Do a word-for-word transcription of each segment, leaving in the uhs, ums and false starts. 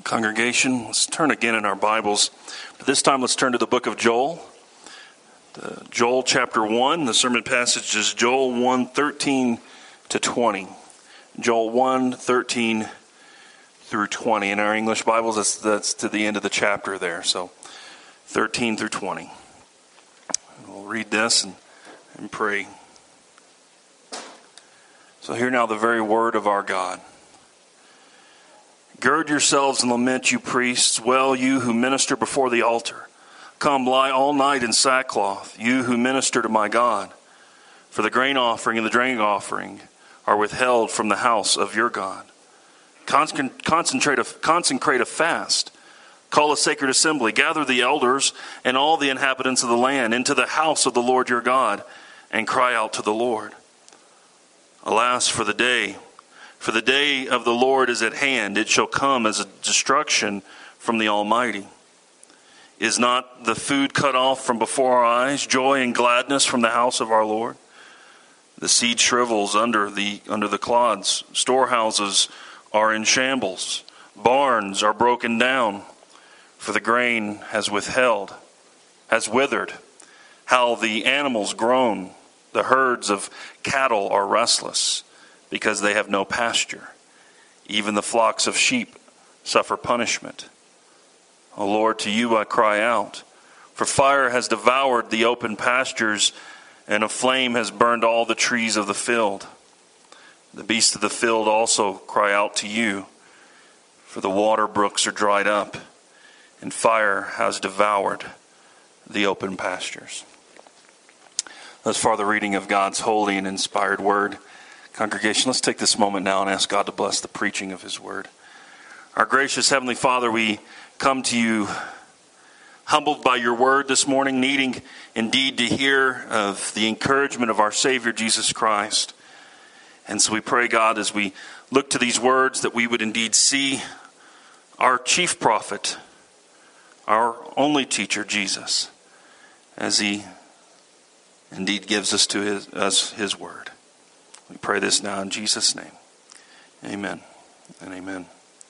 Congregation, let's turn again in our Bibles. But this time let's turn to the book of Joel. The Joel chapter one, the sermon passage is Joel one, thirteen to twenty. Joel one, thirteen through twenty. In our English Bibles, that's, that's to the end of the chapter there. So thirteen through twenty. We'll read this and, and pray. So hear now the very word of our God. Gird yourselves and lament, you priests, well, you who minister before the altar. Come, lie all night in sackcloth, you who minister to my God. For the grain offering and the drink offering are withheld from the house of your God. Concentrate a, consecrate a fast. Call a sacred assembly. Gather the elders and all the inhabitants of the land into the house of the Lord your God, and cry out to the Lord. Alas, for the day... For the day of the Lord is at hand. It shall come as a destruction from the Almighty. Is not the food cut off from before our eyes, joy and gladness from the house of our Lord? The seed shrivels under the under the clods. Storehouses are in shambles. Barns are broken down. For the grain has withheld, has withered. How the animals groan. The herds of cattle are restless, because they have no pasture. Even the flocks of sheep suffer punishment. O Lord, to you I cry out, for fire has devoured the open pastures, and a flame has burned all the trees of the field. The beasts of the field also cry out to you, for the water brooks are dried up, and fire has devoured the open pastures. Thus far the reading of God's holy and inspired word. Congregation, let's take this moment now and ask God to bless the preaching of His word. Our gracious Heavenly Father, we come to you humbled by your word this morning, needing indeed to hear of the encouragement of our Savior Jesus Christ. And so we pray, God, as we look to these words, that we would indeed see our chief prophet, our only teacher, Jesus, as He indeed gives us to his, us His word. We pray this now in Jesus' name. Amen and amen.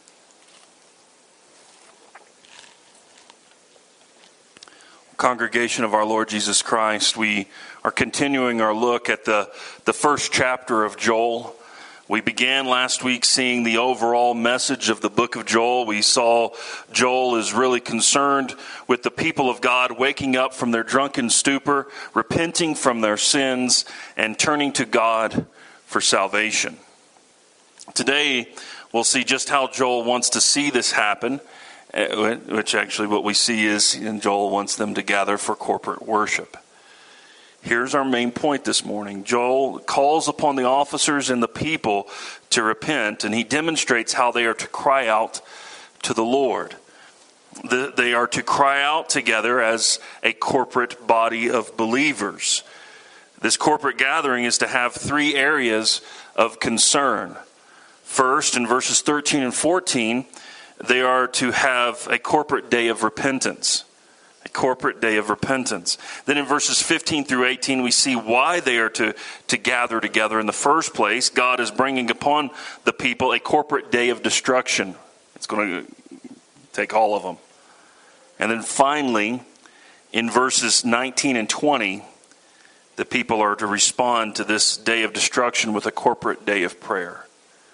Congregation of our Lord Jesus Christ, we are continuing our look at the, the first chapter of Joel. We began last week seeing the overall message of the book of Joel. We saw Joel is really concerned with the people of God waking up from their drunken stupor, repenting from their sins, and turning to God for salvation. Today, we'll see just how Joel wants to see this happen, which actually what we see is and Joel wants them to gather for corporate worship. Here's our main point this morning. Joel calls upon the officers and the people to repent, and he demonstrates how they are to cry out to the Lord. They are to cry out together as a corporate body of believers. This corporate gathering is to have three areas of concern. First, in verses thirteen and fourteen, they are to have a corporate day of repentance. A corporate day of repentance. Then in verses fifteen through eighteen, we see why they are to, to gather together in the first place. God is bringing upon the people a corporate day of destruction. It's going to take all of them. And then finally, in verses nineteen and twenty, the people are to respond to this day of destruction with a corporate day of prayer.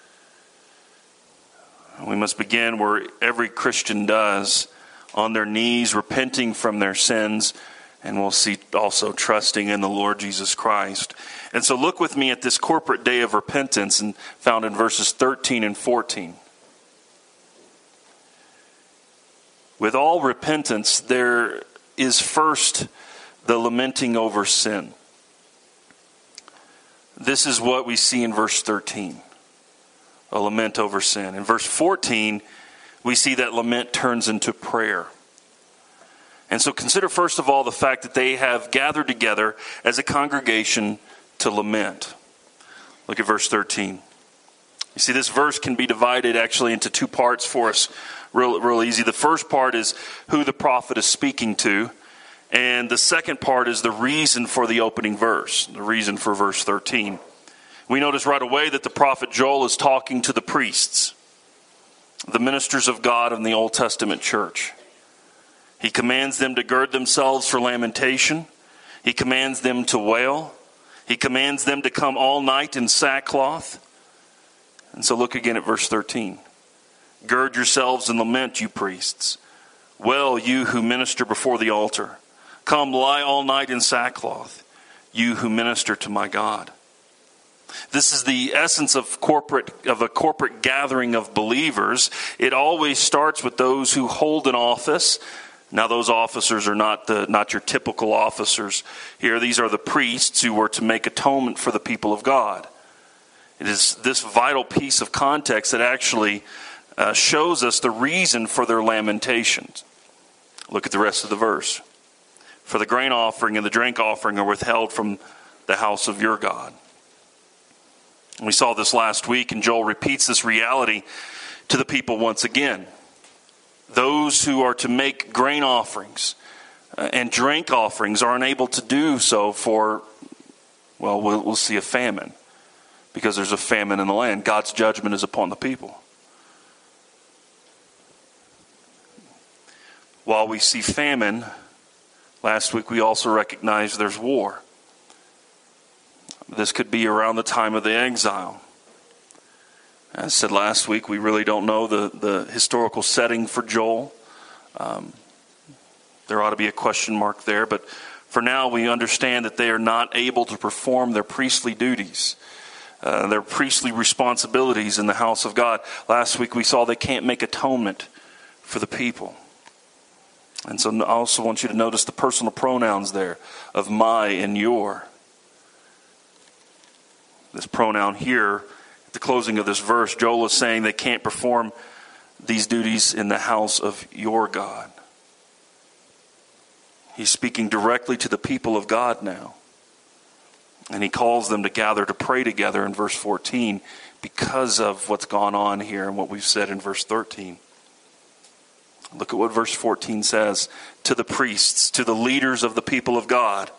We must begin where every Christian does, on their knees, repenting from their sins, and we'll see also trusting in the Lord Jesus Christ. And so look with me at this corporate day of repentance and found in verses thirteen and fourteen. With all repentance, there is first the lamenting over sin. This is what we see in verse thirteen, a lament over sin. In verse fourteen, we see that lament turns into prayer. And so consider first of all the fact that they have gathered together as a congregation to lament. Look at verse thirteen. You see, this verse can be divided actually into two parts for us real, real easy. The first part is who the prophet is speaking to. And the second part is the reason for the opening verse, the reason for verse thirteen. We notice right away that the prophet Joel is talking to the priests. the ministers of God in the Old Testament church. He commands them to gird themselves for lamentation. He commands them to wail. He commands them to come all night in sackcloth. And so look again at verse thirteen. Gird yourselves and lament, you priests. Wail, you who minister before the altar. Come, lie all night in sackcloth, you who minister to my God. This is the essence of corporate of a corporate gathering of believers. It always starts with those who hold an office. Now, those officers are not the not your typical officers here. These are the priests who were to make atonement for the people of God. It is this vital piece of context that actually uh, shows us the reason for their lamentations. Look at the rest of the verse. For the grain offering and the drink offering are withheld from the house of your God. We saw this last week, and Joel repeats this reality to the people once again. Those who are to make grain offerings uh, and drink offerings are unable to do so for, well, well, we'll see a famine. Because there's a famine in the land. God's judgment is upon the people. While we see famine, last week we also recognized there's war. This could be around the time of the exile. As I said last week, we really don't know the, the historical setting for Joel. Um, there ought to be a question mark there. But for now, we understand that they are not able to perform their priestly duties, uh, their priestly responsibilities in the house of God. Last week, we saw they can't make atonement for the people. And so I also want you to notice the personal pronouns there of my and your. This pronoun here, at the closing of this verse, Joel is saying they can't perform these duties in the house of your God. He's speaking directly to the people of God now. And he calls them to gather to pray together in verse fourteen because of what's gone on here and what we've said in verse thirteen. Look at what verse fourteen says. To the priests, to the leaders of the people of God,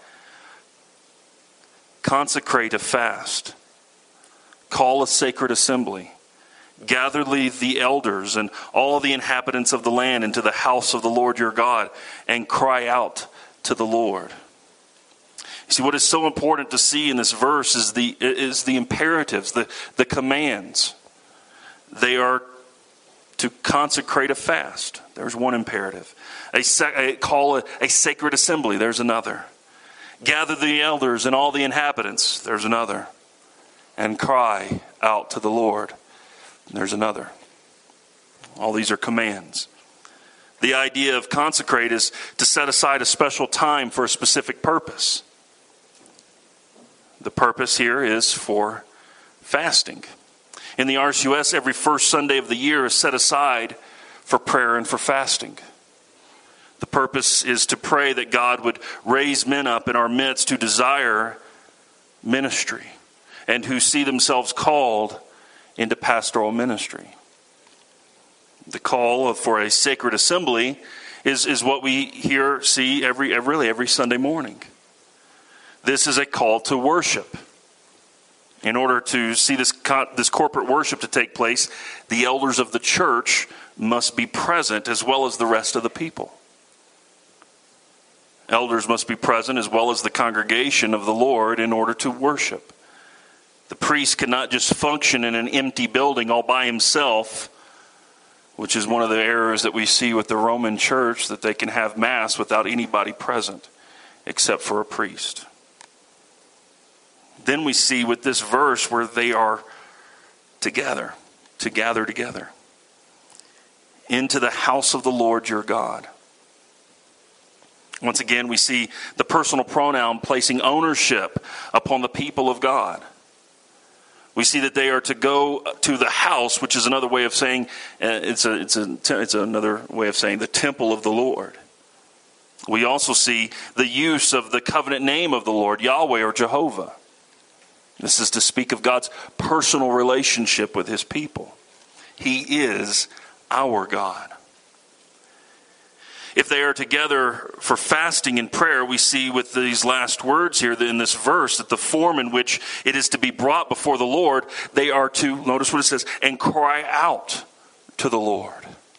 consecrate a fast. Call a sacred assembly. Gather the elders and all the inhabitants of the land into the house of the Lord your God and cry out to the Lord. You see, what is so important to see in this verse is the is the imperatives, the, the commands. They are to consecrate a fast. There's one imperative. A, a call a, a sacred assembly. There's another. Gather the elders and all the inhabitants. There's another. And cry out to the Lord. There's another. All these are commands. The idea of consecrate is to set aside a special time for a specific purpose. The purpose here is for fasting. In the R C U S, every first Sunday of the year is set aside for prayer and for fasting. The purpose is to pray that God would raise men up in our midst who desire ministry and who see themselves called into pastoral ministry. The call for a sacred assembly is, is what we hear, see every, every really every Sunday morning. This is a call to worship. In order to see this, this corporate worship to take place, the elders of the church must be present as well as the rest of the people. Elders must be present as well as the congregation of the Lord in order to worship. The priest cannot just function in an empty building all by himself, which is one of the errors that we see with the Roman church, that they can have mass without anybody present except for a priest. Then we see with this verse where they are together, to gather together into the house of the Lord your God. Once again, we see the personal pronoun placing ownership upon the people of God. We see that they are to go to the house, which is another way of saying, uh, it's a, it's a, it's another way of saying the temple of the Lord. We also see the use of the covenant name of the Lord, Yahweh or Jehovah. This is to speak of God's personal relationship with his people. He is our God. If they are together for fasting and prayer, we see with these last words here in this verse that the form in which it is to be brought before the Lord, they are to, notice what it says, and cry out to the Lord.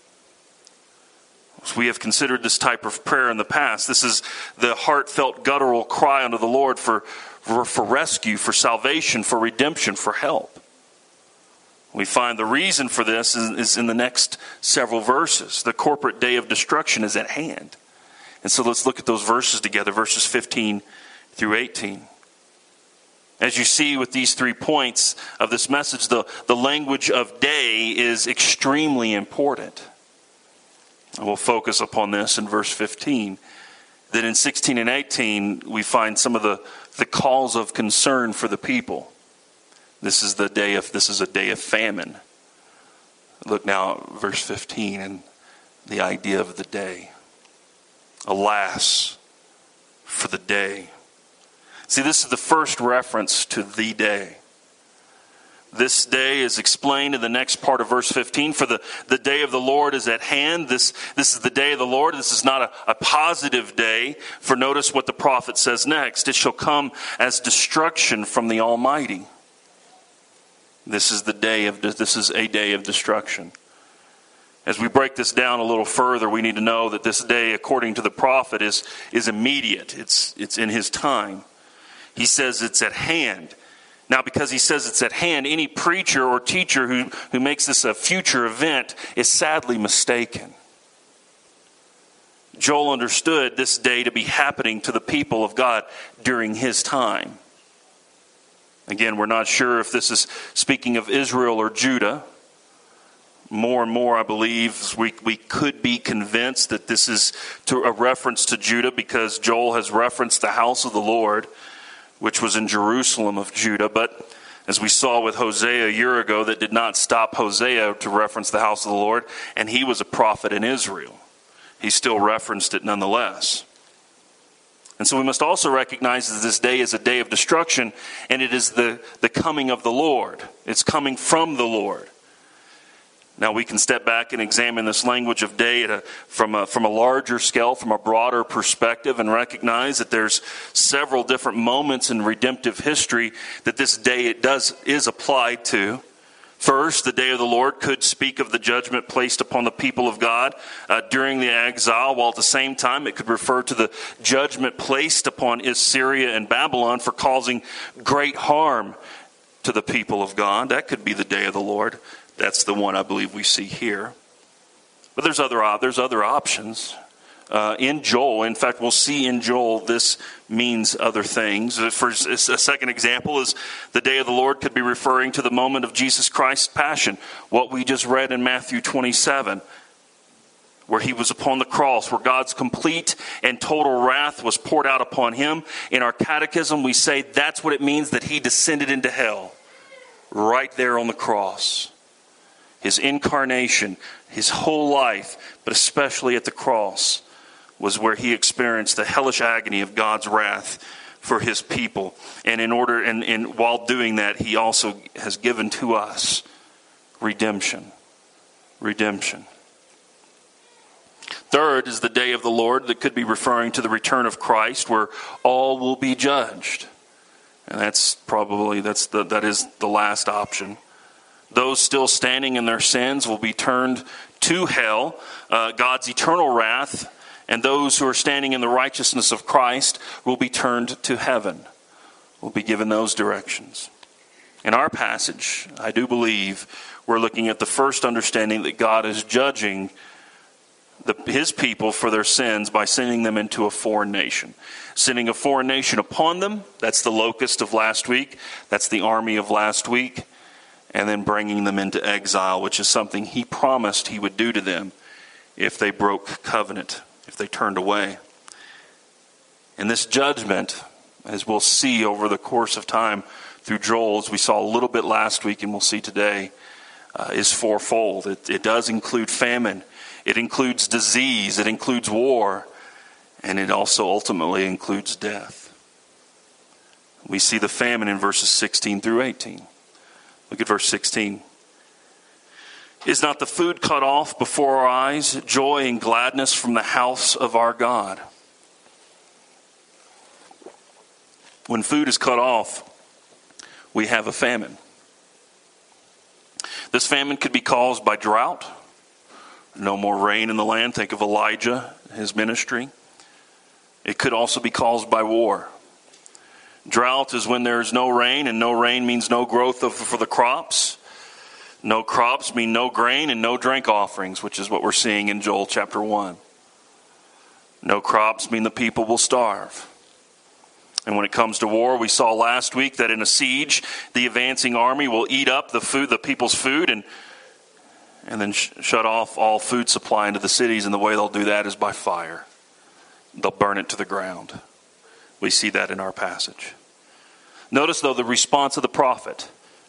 As we have considered this type of prayer in the past, this is the heartfelt guttural cry unto the Lord for, for, for rescue, for salvation, for redemption, for help. We find the reason for this is, is in the next several verses. The corporate day of destruction is at hand. And so let's look at those verses together, verses fifteen through eighteen. As you see with these three points of this message, the, the language of day is extremely important. And we'll focus upon this in verse fifteen. Then in sixteen and eighteen, we find some of the, the calls of concern for the people. This is the day of this is a day of famine. Look now at verse fifteen and the idea of the day. Alas, for the day. See, this is the first reference to the day. This day is explained in the next part of verse fifteen. For the, the day of the Lord is at hand. This, this is the day of the Lord. This is not a, a positive day. For notice what the prophet says next. It shall come as destruction from the Almighty. This is the day of this is a day of destruction. As we break this down a little further, we need to know that this day, according to the prophet, is, is immediate. It's, it's in his time. He says it's at hand. Now, because he says it's at hand, any preacher or teacher who, who makes this a future event is sadly mistaken. Joel understood this day to be happening to the people of God during his time. Again, we're not sure if this is speaking of Israel or Judah. More and more, I believe, we, we could be convinced that this is to a reference to Judah because Joel has referenced the house of the Lord, which was in Jerusalem of Judah. But as we saw with Hosea a year ago, that did not stop Hosea to reference the house of the Lord, and he was a prophet in Israel. He still referenced it nonetheless. And so we must also recognize that this day is a day of destruction, and it is the, the coming of the Lord. It's coming from the Lord. Now we can step back and examine this language of day at a, from, a, from a larger scale, from a broader perspective, and recognize that there's several different moments in redemptive history that this day it does is applied to. First, the day of the Lord could speak of the judgment placed upon the people of God uh, during the exile, while at the same time it could refer to the judgment placed upon Assyria and Babylon for causing great harm to the people of God. That could be the day of the Lord. That's the one I believe we see here. But there's other there's other options. Uh, in Joel, in fact, we'll see in Joel this means other things. For a second example is the day of the Lord could be referring to the moment of Jesus Christ's passion. What we just read in Matthew twenty-seven, where he was upon the cross, where God's complete and total wrath was poured out upon him. In our catechism, we say that's what it means that he descended into hell, right there on the cross. His incarnation, his whole life, but especially at the cross, was where he experienced the hellish agony of God's wrath for his people. And in order, and, and while doing that, he also has given to us redemption. Redemption. Third is the day of the Lord that could be referring to the return of Christ, where all will be judged. And that's probably, that's the, that is the last option. Those still standing in their sins will be turned to hell, uh, God's eternal wrath, and those who are standing in the righteousness of Christ will be turned to heaven. We'll be given those directions. In our passage, I do believe we're looking at the first understanding that God is judging the, his people for their sins by sending them into a foreign nation. Sending a foreign nation upon them, that's the locust of last week, that's the army of last week, and then bringing them into exile, which is something he promised he would do to them if they broke covenant, if they turned away. And this judgment, as we'll see over the course of time through Joel, as we saw a little bit last week and we'll see today, uh, is fourfold. It, it does include famine. It includes disease. It includes war. And it also ultimately includes death. We see the famine in verses sixteen through eighteen. Look at verse sixteen. Is not the food cut off before our eyes, joy and gladness from the house of our God? When food is cut off, we have a famine. This famine could be caused by drought. No more rain in the land. Think of Elijah, his ministry. It could also be caused by war. Drought is when there's no rain, and no rain means no growth of, for the crops. No crops mean no grain and no drink offerings, which is what we're seeing in Joel chapter one. No crops mean the people will starve. And when it comes to war, we saw last week that in a siege, the advancing army will eat up the food, the people's food, and and then sh- shut off all food supply into the cities. And the way they'll do that is by fire. They'll burn it to the ground. We see that in our passage. Notice, though, the response of the prophet.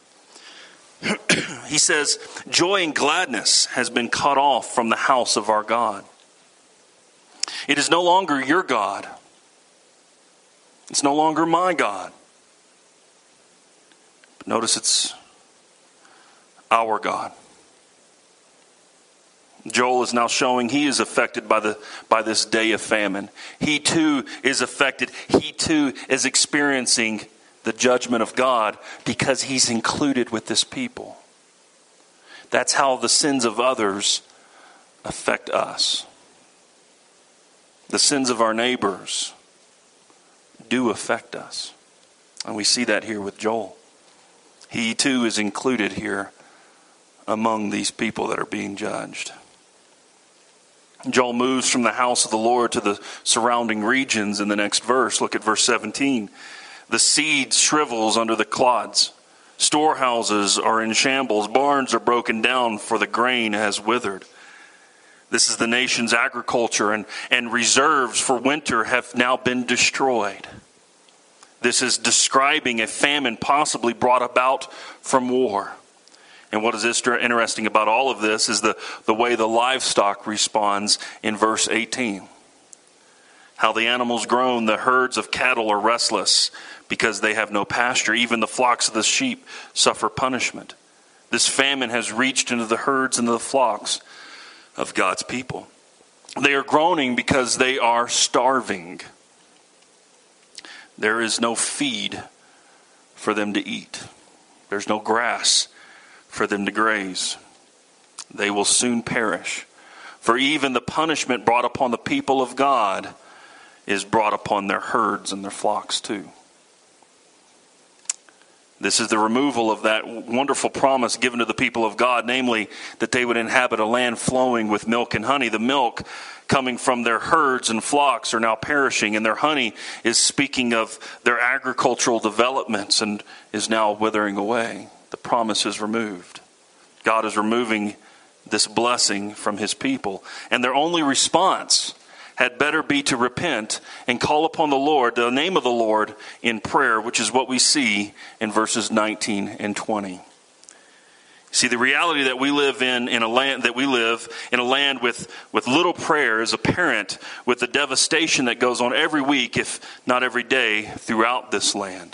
He says, joy and gladness has been cut off from the house of our God. It is no longer your God. It's no longer my God. But notice it's our God. Joel is now showing he is affected by the by this day of famine. He too is affected. He too is experiencing the judgment of God because he's included with this people. That's how the sins of others affect us. The sins of our neighbors do affect us. And we see that here with Joel. He too is included here among these people that are being judged. Joel moves from the house of the Lord to the surrounding regions in the next verse. Look at verse seventeen. The seed shrivels under the clods. Storehouses are in shambles. Barns are broken down, for the grain has withered. This is the nation's agriculture, and, and reserves for winter have now been destroyed. This is describing a famine possibly brought about from war. And what is interesting about all of this is the, the way the livestock responds in verse eighteen. How the animals groan, the herds of cattle are restless because they have no pasture. Even the flocks of the sheep suffer punishment. This famine has reached into the herds and the flocks of God's people. They are groaning because they are starving. There is no feed for them to eat. There's no grass for them to graze. They will soon perish. For even the punishment brought upon the people of God is brought upon their herds and their flocks too. This is the removal of that wonderful promise given to the people of God, namely that they would inhabit a land flowing with milk and honey. The milk coming from their herds and flocks are now perishing, and their honey is speaking of their agricultural developments and is now withering away. The promise is removed. God is removing this blessing from his people, and their only response had better be to repent and call upon the Lord, the name of the Lord, in prayer, which is what we see in verses nineteen and twenty. See, the reality that we live in, in a land that we live in a land with, with little prayer is apparent with the devastation that goes on every week, if not every day, throughout this land.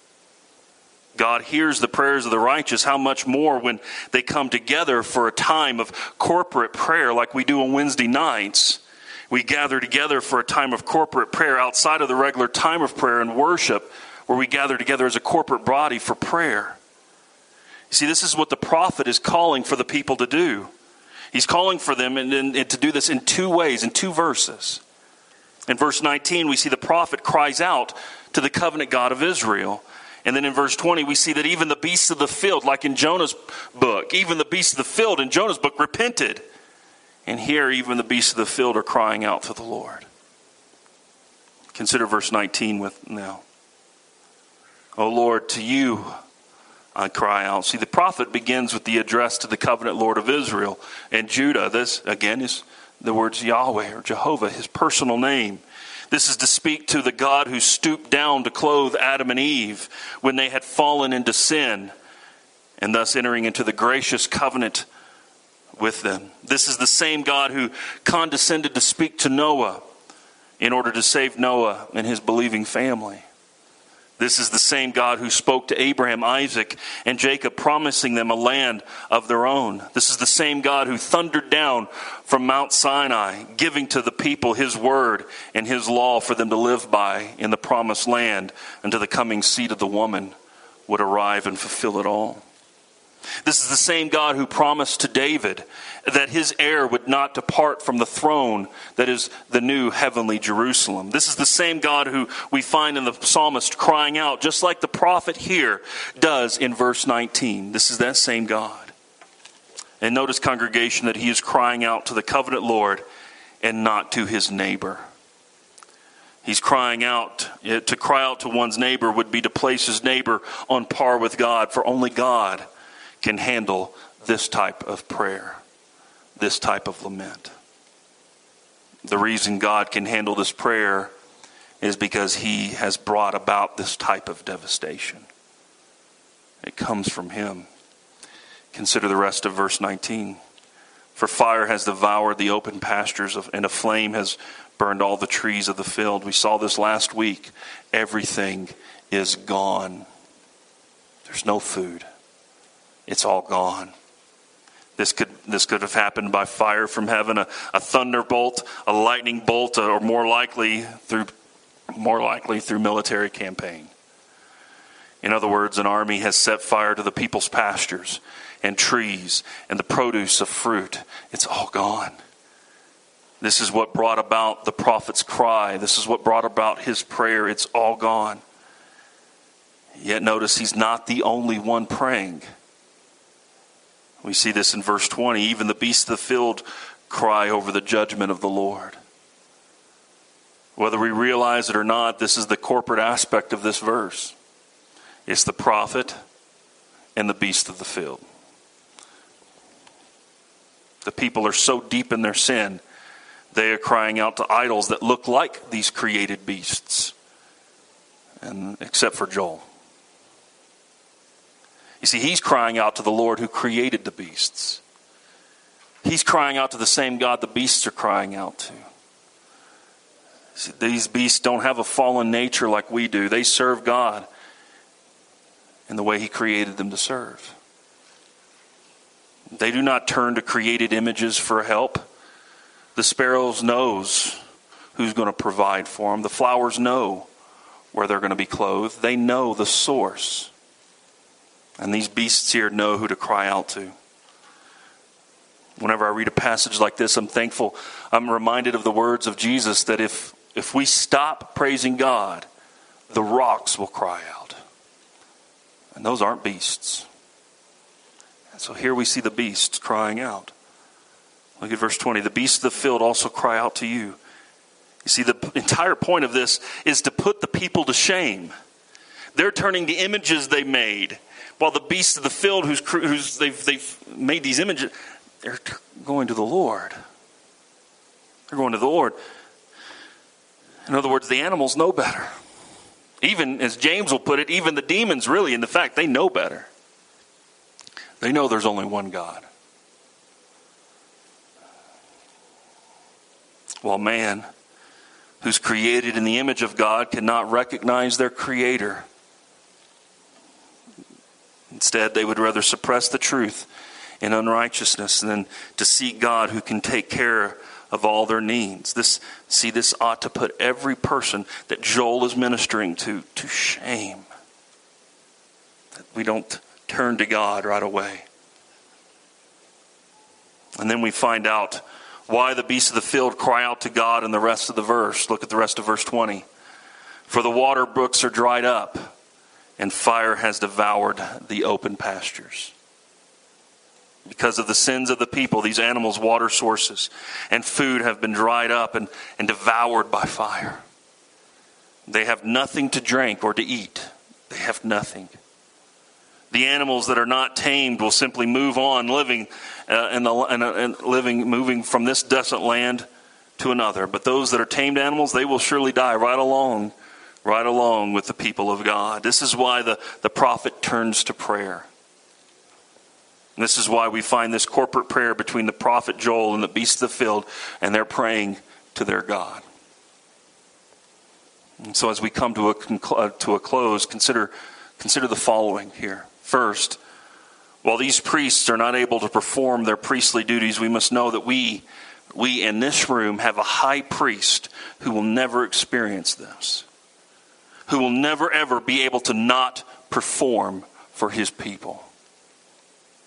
God hears the prayers of the righteous. How much more when they come together for a time of corporate prayer like we do on Wednesday nights. We gather together for a time of corporate prayer outside of the regular time of prayer and worship, where we gather together as a corporate body for prayer. You see, this is what the prophet is calling for the people to do. He's calling for them and, and, and to do this in two ways, in two verses. In verse nineteen, we see the prophet cries out to the covenant God of Israel. And then in verse twenty, we see that even the beasts of the field, like in Jonah's book, even the beasts of the field in Jonah's book repented. And here, even the beasts of the field are crying out to the Lord. Consider verse nineteen with now. O Lord, to you I cry out. See, the prophet begins with the address to the covenant Lord of Israel and Judah. This, again, is the words Yahweh or Jehovah, his personal name. This is to speak to the God who stooped down to clothe Adam and Eve when they had fallen into sin, and thus entering into the gracious covenant with them. This is the same God who condescended to speak to Noah in order to save Noah and his believing family. This is the same God who spoke to Abraham, Isaac, and Jacob, promising them a land of their own. This is the same God who thundered down from Mount Sinai, giving to the people his word and his law for them to live by in the promised land until the coming seed of the woman would arrive and fulfill it all. This is the same God who promised to David that his heir would not depart from the throne that is the new heavenly Jerusalem. This is the same God who we find in the psalmist crying out, just like the prophet here does in verse nineteen. This is that same God. And notice, congregation, that he is crying out to the covenant Lord and not to his neighbor. He's crying out. To cry out to one's neighbor would be to place his neighbor on par with God, for only God can handle this type of prayer, this type of lament. The reason God can handle this prayer is because he has brought about this type of devastation. It comes from him. Consider the rest of verse nineteen. For fire has devoured the open pastures, of, and a flame has burned all the trees of the field. We saw this last week. Everything is gone. There's no food. It's all gone. This could this could have happened by fire from heaven, a, a thunderbolt, a lightning bolt, or more likely through more likely through military campaign. In other words, an army has set fire to the people's pastures and trees and the produce of fruit. It's all gone. This is what brought about the prophet's cry. This is what brought about his prayer. It's all gone. Yet notice he's not the only one praying. We see this in verse twenty. Even the beasts of the field cry over the judgment of the Lord. Whether we realize it or not, this is the corporate aspect of this verse. It's the prophet and the beast of the field. The people are so deep in their sin, they are crying out to idols that look like these created beasts. And except for Joel. You see, he's crying out to the Lord who created the beasts. He's crying out to the same God the beasts are crying out to. See, these beasts don't have a fallen nature like we do. They serve God in the way he created them to serve. They do not turn to created images for help. The sparrows knows who's going to provide for them. The flowers know where they're going to be clothed. They know the source. And these beasts here know who to cry out to. Whenever I read a passage like this, I'm thankful. I'm reminded of the words of Jesus that if, if we stop praising God, the rocks will cry out. And those aren't beasts. And so here we see the beasts crying out. Look at verse twenty. The beasts of the field also cry out to you. You see, the entire point of this is to put the people to shame. They're turning to images they made. While the beasts of the field, who's, who's they've, they've made these images, they're going to the Lord. They're going to the Lord. In other words, the animals know better. Even, as James will put it, even the demons really, in the fact, they know better. They know there's only one God. While man, who's created in the image of God, cannot recognize their Creator. Instead, they would rather suppress the truth in unrighteousness than to seek God who can take care of all their needs. This, see, this ought to put every person that Joel is ministering to to shame. That we don't turn to God right away. And then we find out why the beasts of the field cry out to God in the rest of the verse. Look at the rest of verse twenty. For the water brooks are dried up, and fire has devoured the open pastures. Because of the sins of the people, these animals' water sources and food have been dried up and, and devoured by fire. They have nothing to drink or to eat. They have nothing. The animals that are not tamed will simply move on, living uh, in the in, uh, in living, moving from this desolate land to another. But those that are tamed animals, they will surely die right along, right along with the people of God. This is why the, the prophet turns to prayer. And this is why we find this corporate prayer between the prophet Joel and the beasts of the field, and they're praying to their God. And so as we come to a conclu- to a close, consider consider the following here. First, while these priests are not able to perform their priestly duties, we must know that we, we in this room have a high priest who will never experience this, who will never ever be able to not perform for his people.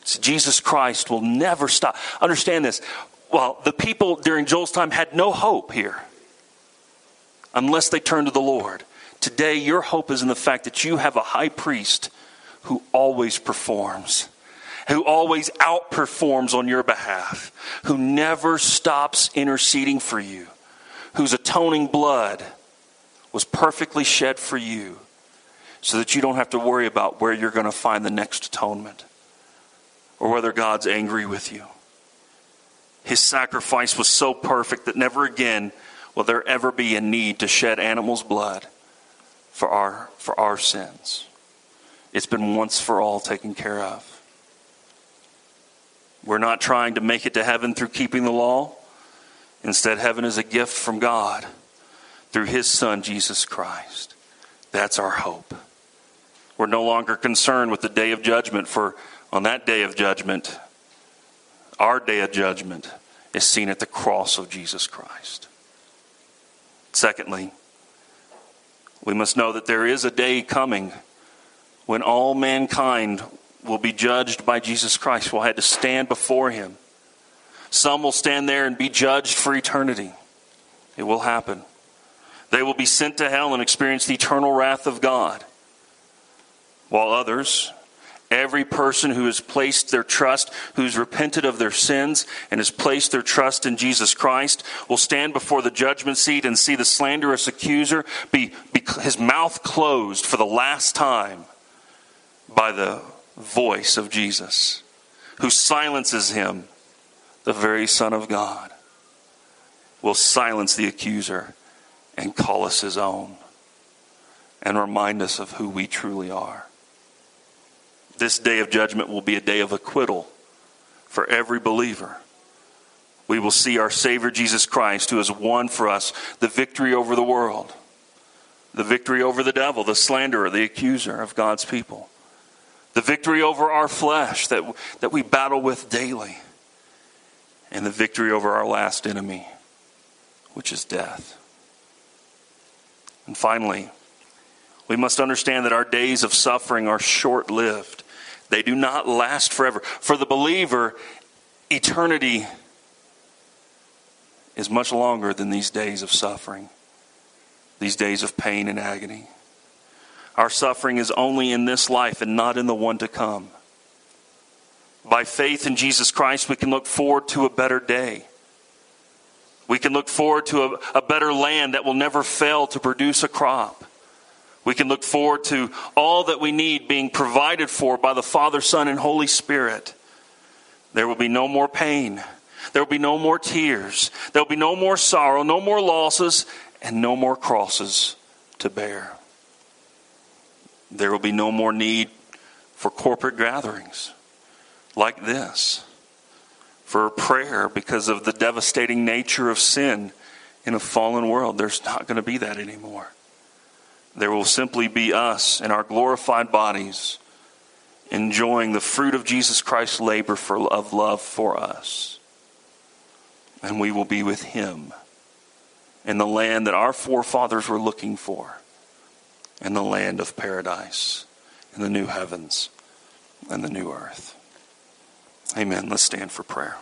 So Jesus Christ will never stop. Understand this. Well, the people during Joel's time had no hope here unless they turned to the Lord. Today, your hope is in the fact that you have a high priest who always performs, who always outperforms on your behalf, who never stops interceding for you, whose atoning blood was perfectly shed for you so that you don't have to worry about where you're going to find the next atonement or whether God's angry with you. His sacrifice was so perfect that never again will there ever be a need to shed animals' blood for our, for our sins. It's been once for all taken care of. We're not trying to make it to heaven through keeping the law. Instead, heaven is a gift from God through His Son, Jesus Christ. That's our hope. We're no longer concerned with the day of judgment, for on that day of judgment, our day of judgment is seen at the cross of Jesus Christ. Secondly, we must know that there is a day coming when all mankind will be judged by Jesus Christ. We'll have to stand before Him. Some will stand there and be judged for eternity. It will happen. They will be sent to hell and experience the eternal wrath of God. While others, every person who has placed their trust, who's repented of their sins and has placed their trust in Jesus Christ, will stand before the judgment seat and see the slanderous accuser be, be his mouth closed for the last time by the voice of Jesus, who silences him, the very Son of God, will silence the accuser and call us His own and remind us of who we truly are. This day of judgment will be a day of acquittal for every believer. We will see our Savior Jesus Christ, who has won for us the victory over the world, the victory over the devil, the slanderer, the accuser of God's people, the victory over our flesh that, that we battle with daily, and the victory over our last enemy, which is death. And finally, we must understand that our days of suffering are short-lived. They do not last forever. For the believer, eternity is much longer than these days of suffering, these days of pain and agony. Our suffering is only in this life and not in the one to come. By faith in Jesus Christ, we can look forward to a better day. We can look forward to a, a better land that will never fail to produce a crop. We can look forward to all that we need being provided for by the Father, Son, and Holy Spirit. There will be no more pain. There will be no more tears. There will be no more sorrow, no more losses, and no more crosses to bear. There will be no more need for corporate gatherings like this, for prayer because of the devastating nature of sin in a fallen world. There's not going to be that anymore. There will simply be us in our glorified bodies enjoying the fruit of Jesus Christ's labor for, of love for us. And we will be with Him in the land that our forefathers were looking for, in the land of paradise, in the new heavens and the new earth. Amen. Let's stand for prayer.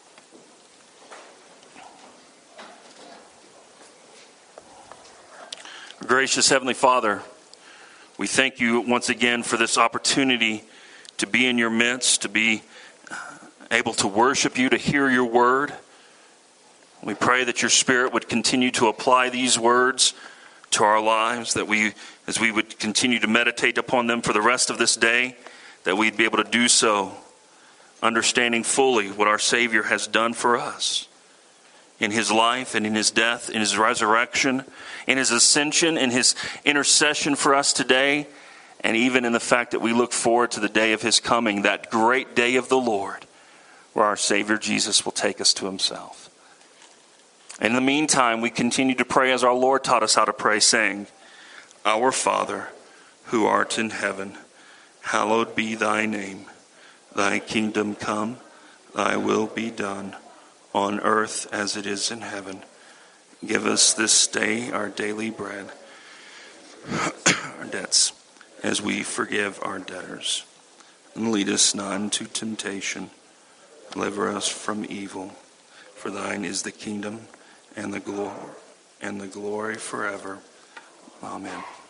Gracious Heavenly Father, we thank You once again for this opportunity to be in Your midst, to be able to worship You, to hear Your word. We pray that Your Spirit would continue to apply these words to our lives, that we, as we would continue to meditate upon them for the rest of this day, that we'd be able to do so understanding fully what our Savior has done for us in His life and in His death, in His resurrection, in His ascension, in His intercession for us today, and even in the fact that we look forward to the day of His coming, that great day of the Lord, where our Savior Jesus will take us to Himself. In the meantime, we continue to pray as our Lord taught us how to pray, saying, Our Father, who art in heaven, hallowed be Thy name. Thy kingdom come, Thy will be done, on earth as it is in heaven. Give us this day our daily bread, our debts, as we forgive our debtors. and lead us not into temptation. Deliver us from evil. For thine is the kingdom and the glory and the glory forever. Amen.